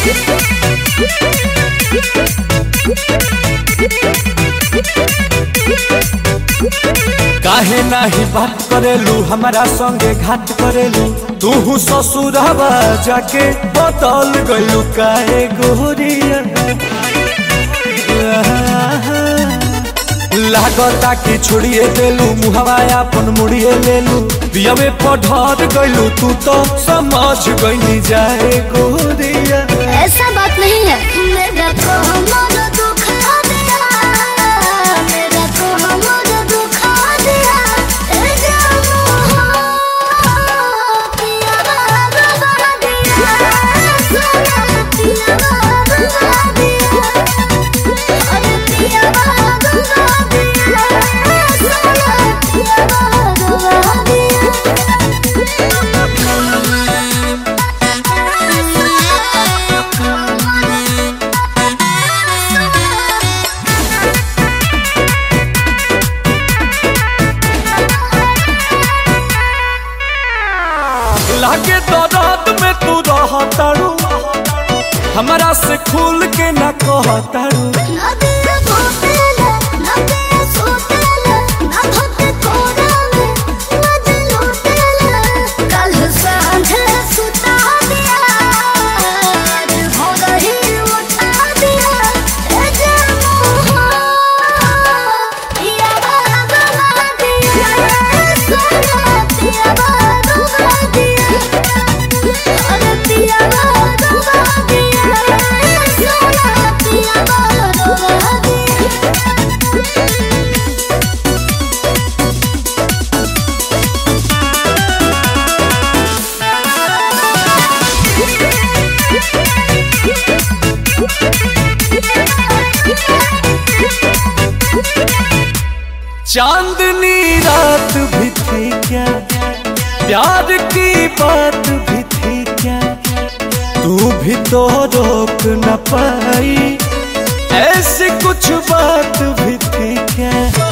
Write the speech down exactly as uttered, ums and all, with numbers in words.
काहे नाही बात करेलू हमारा संगे घाट करेलू तू ससुरवा जाके बदल गलू काहे गोरिया लागता कि छोड़िए देलू मुहवा अपन मुड़िए लेलू पियवे पढ़र गलू तू तो समझ गई जाए गोरिया। ऐसा बात नहीं है मेरा को हमर दुख दिया मेरा को हमर दुख दिया ए जानो पिया बाबा दिया सोना पिया बाबा दिया अरे पिया बाबा दिया सोना पिया बाबा दिया। लागे तो रात में तू रहतारू हमारा से खुल के न कहतारू ना दिया भोपेला ना दिया सोतेला ना धोते कोरा में ना दिलोटेला कल सांझे सुता दिया रे हो गई उठा दिया ए जानो पिया बाबा दिया सोना पिया बाबा दिया अरे पिया बाबा दिया सोना पिया बाबा दिया। चांदनी रात भी थी क्या प्यार की बात भी थी क्या तू भी तो रोक न पाई ऐसी कुछ बात भी थी क्या।